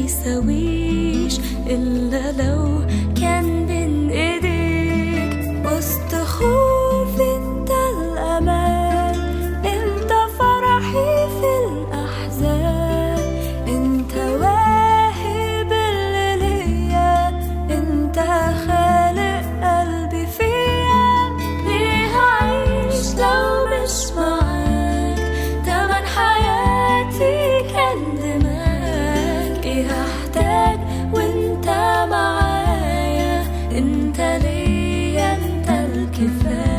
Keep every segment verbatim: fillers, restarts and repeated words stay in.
يسويش إلا لو كان بين إيديك. وسط خوف انت الأمان، انت فرحي في الأحزان، انت واهب اللي ليا، انت خالق قلبي فيا. ليه هعيش لو مش معاك؟ تمن حياتي كان دماغك. ايه هحتاج وانت معايا؟ انت ليا انت الكفاية.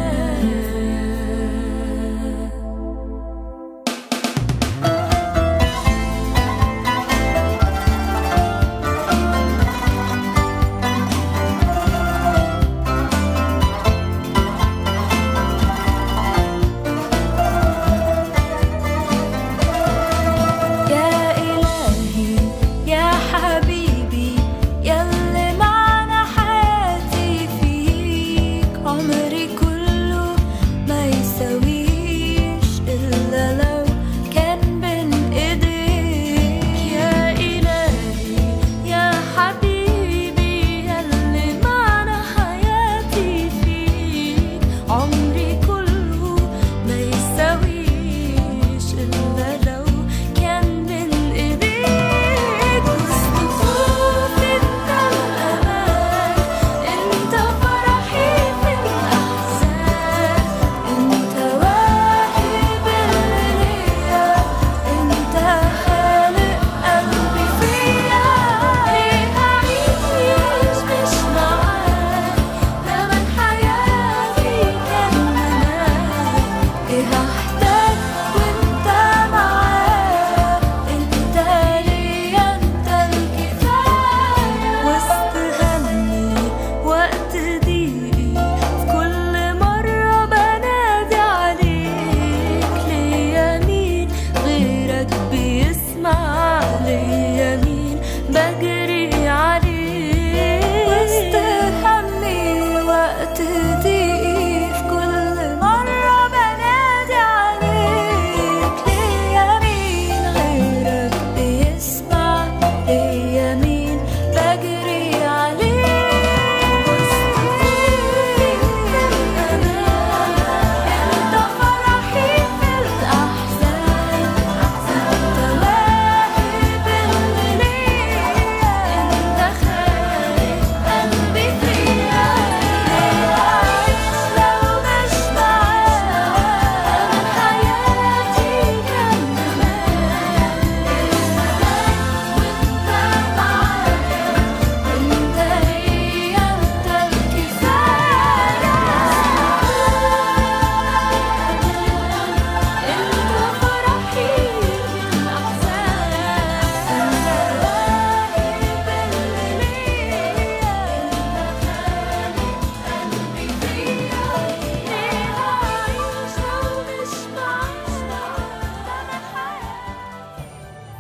يا إلهي يا حبيبي يلي معنا حياتي فيك، عمري كله ما يسويش إلا لو كان بين إيديك. يا إلهي يا حبيبي يلي معنا حياتي فيك، عمري كله ما يسويش إلا لو كان بين إيديك. وسط خوف انت الأمان، انت فرحي في الأحزان، انت واهب اللي ليا، انت خالق قلبي فيا. ليه هعيش مش معاك؟ تمن حياتي كان دماغك. ايه هحتاج وانت معايا؟ انت ليا انت الكفاية. وسط همي وقت ضيقي، في كل مرة بنادي عليك. ليا مين غيرك بيسمع؟ ليا مين بجري عليك؟ وسط همي وقت ضيقي، في كل مرة بنادي عليك. ليا مين غيرك بيسمع؟ ليا مين بجري عليك؟ وسط خوفي انت فرحي في الأحزان، انت واهب اللي ليا، انت خالق قلبي فيا. ليه هعيش لو مش معاك؟ تمن حياتي كان دماغك. وانت معايا انت ليا انت الكفاية. انت فرحي في الأحزان، انت واهب اللي ليا، انت خالق قلبي فيا. ليه هعيش لو مش معاك؟ تمن حياتي.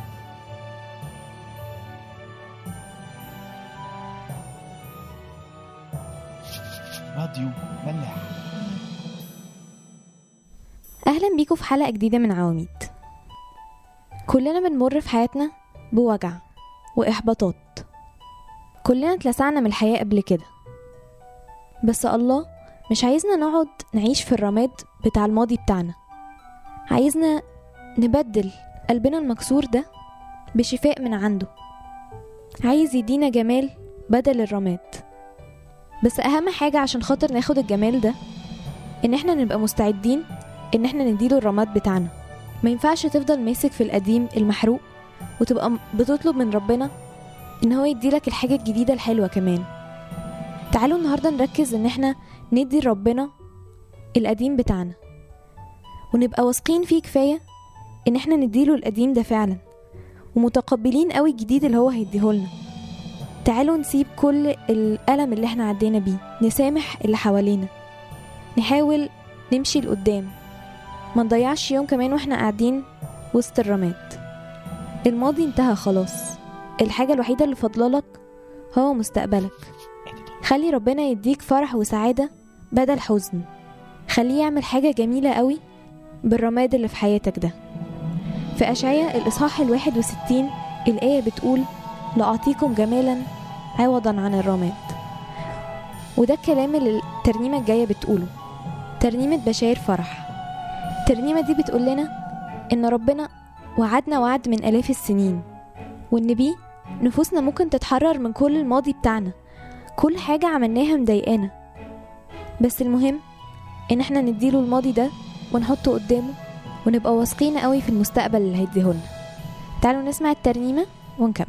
راديو ملاح. أهلا بيكم في حلقة جديدة من عواميد. كلنا بنمر في حياتنا بوجع وإحباطات، كلنا اتلسعنا من الحياة قبل كده، بس الله مش عايزنا نقعد نعيش في الرماد بتاع الماضي بتاعنا. عايزنا نبدل قلبنا المكسور ده بشفاء من عنده. عايز يدينا جمال بدل الرماد. بس أهم حاجة عشان خاطر ناخد الجمال ده إن احنا نبقى مستعدين إن احنا نديله الرماد بتاعنا. ما ينفعش تفضل ماسك في القديم المحروق وتبقى بتطلب من ربنا إن هو يديلك الحاجة الجديدة الحلوة كمان. تعالوا النهاردة نركز إن احنا ندي ربنا القديم بتاعنا، ونبقى واثقين فيه كفاية إن احنا نديله القديم ده فعلا، ومتقبلين قوي الجديد اللي هو هيديهولنا. تعالوا نسيب كل الألم اللي احنا عدينا بيه، نسامح اللي حوالينا، نحاول نمشي لقدام، ما نضيعش يوم كمان واحنا قاعدين وسط الرماد. الماضي انتهى خلاص، الحاجة الوحيدة اللي فضلالك هو مستقبلك. خلي ربنا يديك فرح وسعادة بدل حزن. خليه يعمل حاجة جميلة قوي بالرماد اللي في حياتك ده. في أشعياء الإصحاح الواحد وستين الآية بتقول: لأعطيكم جمالا عوضا عن الرماد. وده الكلام اللي الترنيمة الجاية بتقوله، ترنيمة بشاير فرح. الترنيمة دي بتقول لنا إن ربنا وعدنا وعد من آلاف السنين، وإن بيه نفوسنا ممكن تتحرر من كل الماضي بتاعنا، كل حاجة عملناها مضايقانا. بس المهم إن احنا نديله الماضي ده ونحطه قدامه ونبقى واثقين قوي في المستقبل اللي هيديهولنا. تعالوا نسمع الترنيمة ونكمل.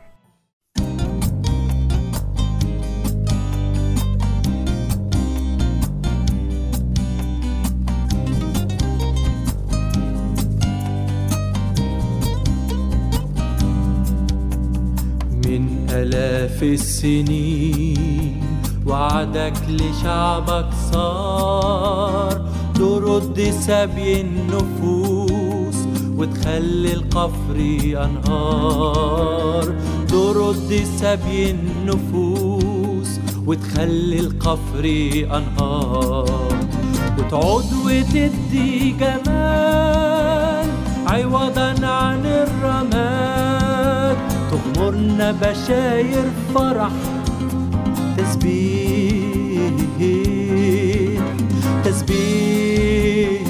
من آلاف السنين وعدك لشعبك صار ترد سبي النفوس وتخلي القفر أنهار، ترد سبي النفوس وتخلي القفر أنهار، وتعود وتدي جمال عوضا عن الرماد، تغمرنا بشاير فرح تسبيح تسبيح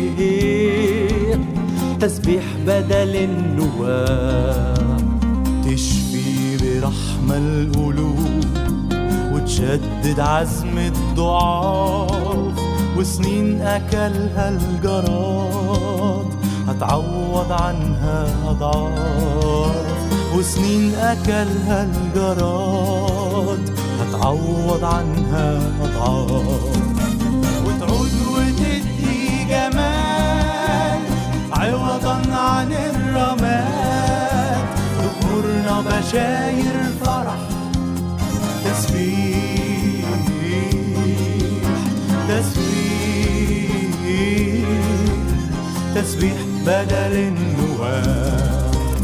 تسبيح بدل النواة، تشفي برحمة القلوب وتشدد عزم الضعاف، وسنين أكلها الجراد هتعوض عنها أضعاف، وسنين أكلها الجراد هتعوض عنها أضعاف، وتعود وتدي جمال عوضا عن الرماد، تغمرنا بشاير فرح تسبيح تسبيح تسبيح بدل النواة.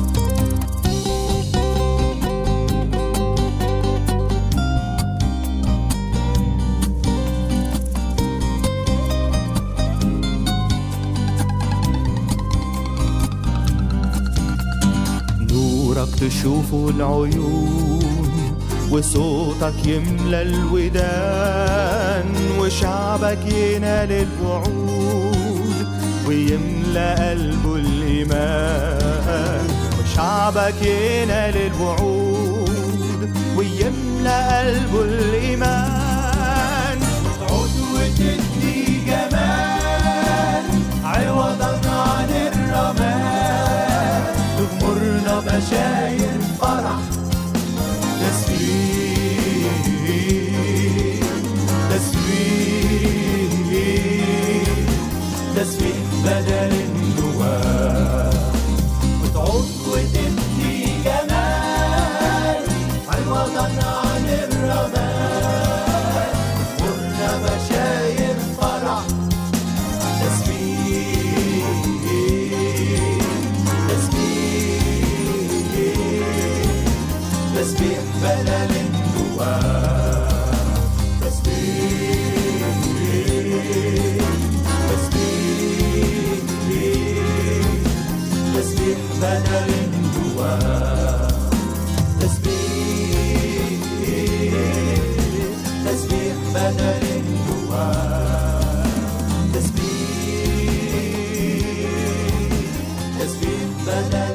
تشوفوا العيون وصوتك يملى الودان، وشعبك ينال الوعود ويملى قلبه الإيمان، وشعبك ينال الوعود ويملى قلبه الإيمان، وتعود وتدي جمال عوضا عن الرماد، تغمرنا بشاير فرح تسبيح تسبيح تسبيح بدل النواة، وتعود وتدي جمال عوضا عن الرماد، تغمرنا بشاير فرح تسبيح تسبيح بدل النواة، تسبيح تسبيح تسبيح بدل النواة، تسبيح تسبيح بدل النواة، تسبيح تسبيح بدل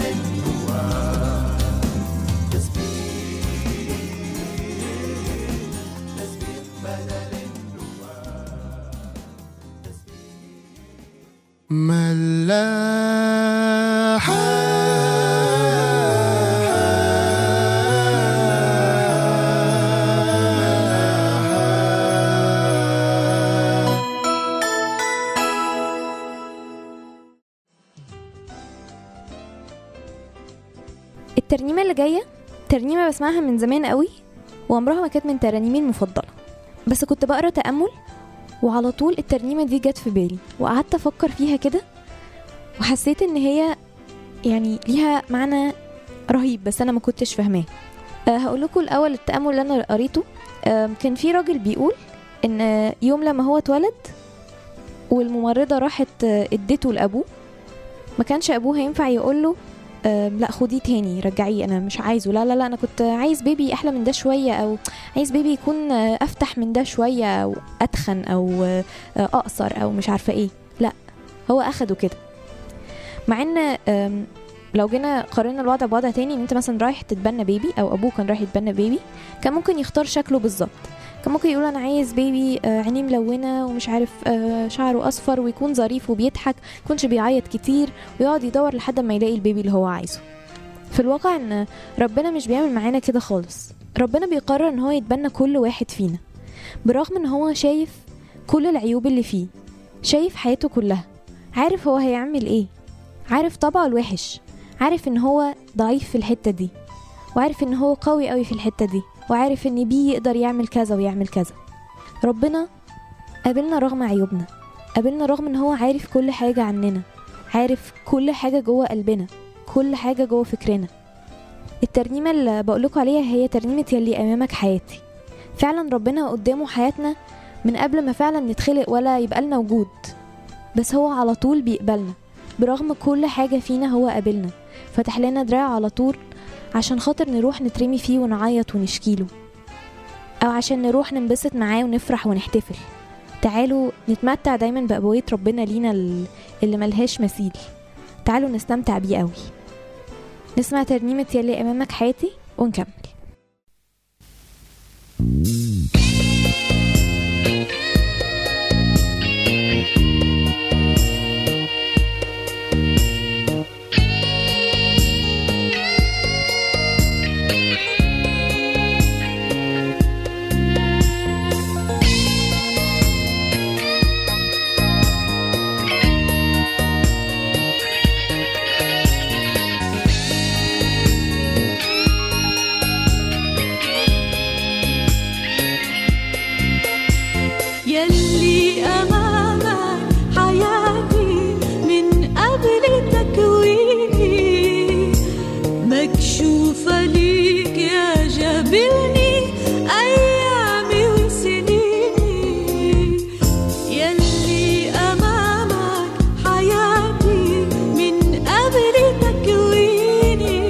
ملاحة. الترنيمة اللي جاية ترنيمة بسمعها من زمان قوي، وعمرها ما كانت من ترانيمي المفضلة، بس كنت بقرأ تأمل وعلى طول الترنيمة دي جت في بالي، وقعدت أفكر فيها كده وحسيت إن هي يعني ليها معنى رهيب، بس أنا ما كنتش فاهماه. أه هقول لكم الأول التأمل اللي أنا قريته. أه كان في راجل بيقول إن يوم لما هو اتولد والممرضة راحت اديته لأبوه، ما كانش أبوه هينفع يقوله آه لا خديه تاني رجعيه انا مش عايزه، لا لا لا انا كنت عايز بيبي احلى من ده شويه، او عايز بيبي يكون آه افتح من ده شويه، او اتخن، او آه اقصر، او مش عارفه ايه. لا هو اخده كده. مع ان آم، لو جينا قارنا الوضع بوضع تاني، ان انت مثلا رايح تتبنى بيبي او ابوه كان رايح يتبنى بيبي، كان ممكن يختار شكله بالظبط. كان ممكن يقول انا عايز بيبي آه، عينيه ملونه ومش عارف آه، شعره اصفر ويكون ظريف وبيضحك، يكونش بيعيط كتير، ويقعد يدور لحد ما يلاقي البيبي اللي هو عايزه. في الواقع ان ربنا مش بيعمل معانا كده خالص. ربنا بيقرر ان هو يتبنى كل واحد فينا، برغم ان هو شايف كل العيوب اللي فيه، شايف حياته كلها، عارف هو هيعمل ايه، عارف طبعه الوحش، عارف ان هو ضعيف في الحتة دي، وعارف ان هو قوي قوي في الحتة دي، وعارف ان بيه يقدر يعمل كذا ويعمل كذا. ربنا قابلنا رغم عيوبنا، قابلنا رغم ان هو عارف كل حاجة عننا، عارف كل حاجة جوه قلبنا، كل حاجة جوه فكرنا. الترنيمة اللي بقولكوا عليها هي ترنيمة يلي أمامك حياتي. فعلا ربنا قدامه حياتنا من قبل ما فعلا نتخلق ولا يبقى لنا وجود، بس هو على طول بيقبلنا برغم كل حاجة فينا. هو قابلنا، فتح لنا دراع على طول عشان خاطر نروح نترمي فيه ونعيط ونشكيله، أو عشان نروح ننبسط معاه ونفرح ونحتفل. تعالوا نتمتع دايما بأبوية ربنا لينا اللي ملهاش مثيل. تعالوا نستمتع بيه قوي. نسمع ترنيمة يلي أمامك حياتي ونكمل. يلي أمامك حياتي من قبل تكويني، مكشوفة ليك يا جابلني أيامي وسنيني. يلي أمامك حياتي من قبل تكويني،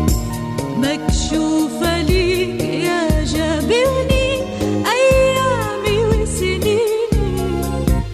مكشوفة ليك يا جابلني أيامي وسنيني.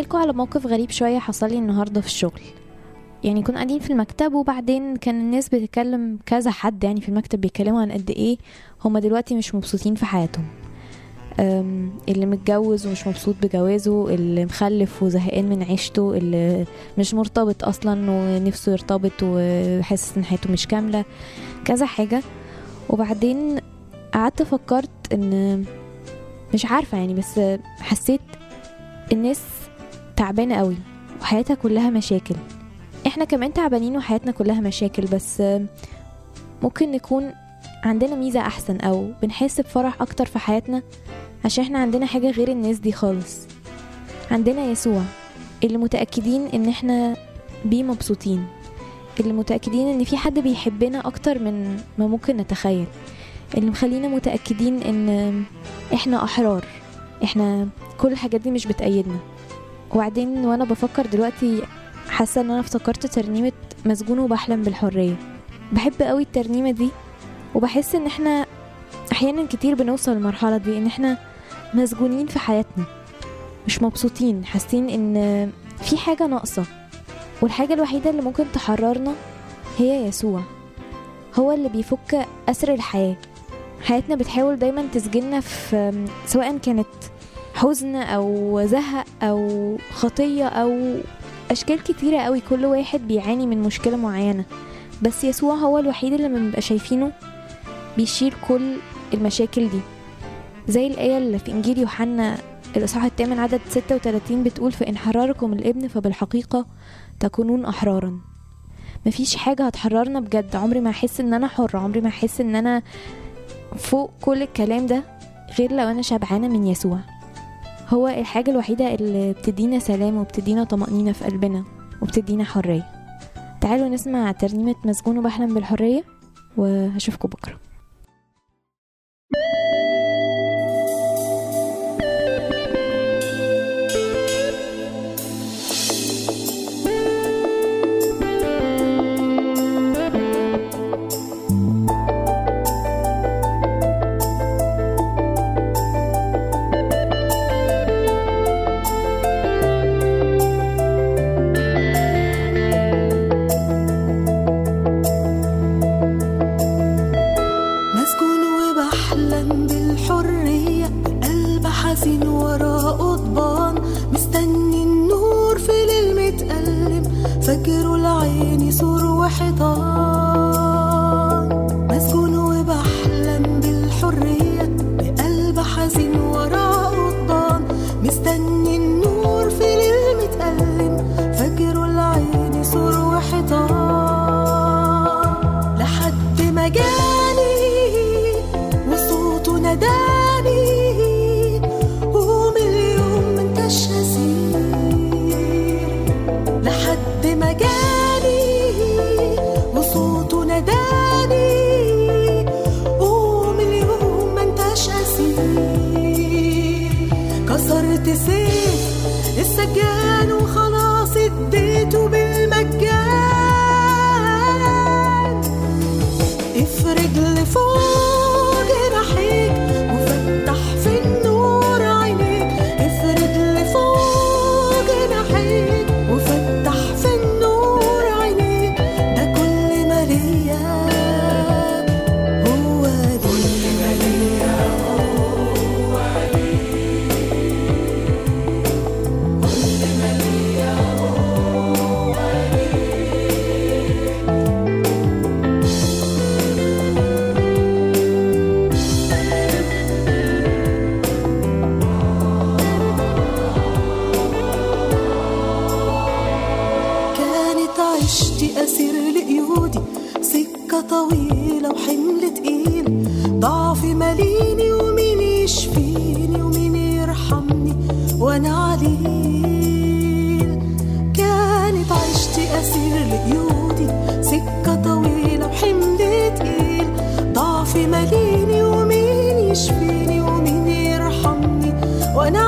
لكم على موقف غريب شوية حصل لي النهاردة في الشغل. يعني كنا قاعدين في المكتب، وبعدين كان الناس بتتكلم، كذا حد يعني في المكتب بيتكلموا عن قد ايه هما دلوقتي مش مبسوطين في حياتهم. اللي متجوز ومش مبسوط بجوازه، اللي مخلف وزهقان من عيشته، اللي مش مرتبط اصلا ونفسه يرتبط وحاسس ان حياته مش كاملة، كذا حاجة. وبعدين قعدت فكرت ان مش عارفة يعني، بس حسيت الناس تعبانة قوي وحياتها كلها مشاكل. احنا كمان تعبانين وحياتنا كلها مشاكل، بس ممكن نكون عندنا ميزة احسن او بنحس بفرح اكتر في حياتنا عشان احنا عندنا حاجة غير الناس دي خالص. عندنا يسوع اللي متأكدين ان احنا بيه مبسوطين، اللي متأكدين ان في حد بيحبنا اكتر من ما ممكن نتخيل، اللي مخلينا متأكدين ان احنا احرار، احنا كل الحاجات دي مش بتأيدنا. وبعدين وانا بفكر دلوقتي حاسة ان انا افتكرت ترنيمة مسجون وبحلم بالحرية. بحب قوي الترنيمة دي، وبحس ان احنا احيانا كتير بنوصل للمرحلة دي ان احنا مسجونين في حياتنا، مش مبسوطين، حاسين ان في حاجة ناقصة، والحاجة الوحيدة اللي ممكن تحررنا هي يسوع. هو اللي بيفك أسر الحياة. حياتنا بتحاول دايما تسجننا في سواء كانت حزن او زهق او خطية او اشكال كتيرة قوي، كل واحد بيعاني من مشكلة معينة، بس يسوع هو الوحيد اللي ما بنبقى شايفينه بيشيل كل المشاكل دي. زي الآية اللي في إنجيل يوحنا الإصحاح الثامن عدد ستة وثلاثين بتقول: فإن حرركم الابن فبالحقيقة تكونون أحرارا. مفيش حاجة هتحررنا بجد. عمري ما أحس إن أنا حرة، عمري ما أحس إن أنا فوق كل الكلام ده غير لو أنا شبعانة من يسوع. هو الحاجة الوحيدة اللي بتدينا سلام وبتدينا طمأنينة في قلبنا وبتدينا حرية. تعالوا نسمع ترنيمة مسجون وبحلم بالحرية، وهشوفكم بكرة. فجر العين سور وحيطان، مسجون وبحلم بالحرية بقلب حزين وراه قضبان، مستني النور في ليل متألم، فجر العين سور وحيطان، لحد ما جاني وصوته نداني، قوم اليوم منتش هسير، لحد ما جاني وصوته نداني، قوم اليوم ما انتش اسير، كسرت سيف السجان وخلاص اديته بالمجان، افرج لفوق جناحيك وفتح في النور عينيك، افرج لفوق جناحيك وفتح في النور عينيك، ده كل ما ليا هو ليك، كل ما ليا هو ليك، كل ما ليا هو أسير لقيودي، سكة طويلة وحمل تقيل، ضعفي ماليني ومين يشفيني ومين يرحمني وانا عليل، كانت عشتي أسير لقيودي، سكة طويلة وحمل تقيل، ضعفي ماليني ومين يشفيني ومين يرحمني وانا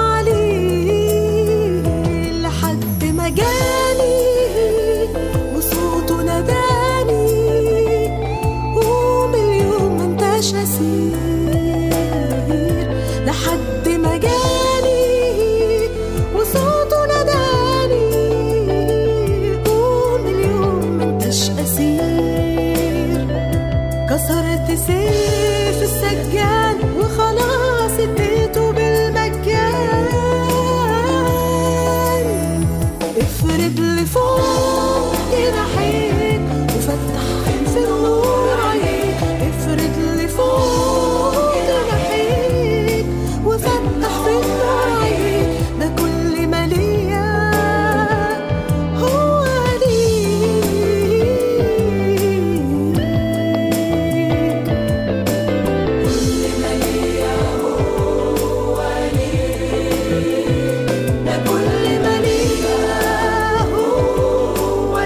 عليل، لحد ما جاني وصوته نداني، قوم اليوم ما انتش هسير، لحد ما جاني وصوته نداني، في السجان وخلاص اديته بالمجان. افرد لفوق جناحيك وفتح في النور عينيك. افرد لفوق جناحيك وفتح في النور عينيك. ده كل ما ليا هو ليك. كل ما ليا هو ليك. ده كل ما ليا هو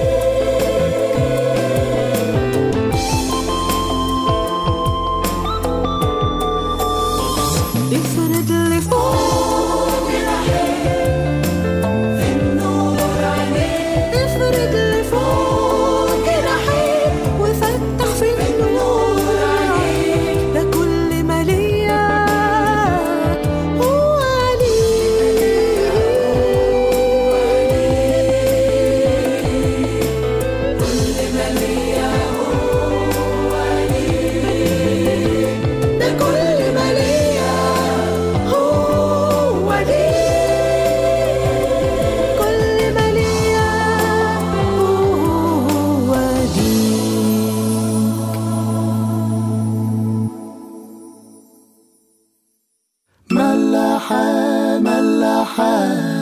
ليك. افرد لفوق جناحيك في النور عينيك. افرد لفوق جناحيك وفتح في النور عينيك. ده كل ما ليا هو ليك. كل ما ليا هو ليك. ده كل ما ليا هو ليك. كل ما ليا هو ليك. ملاحة ملاحة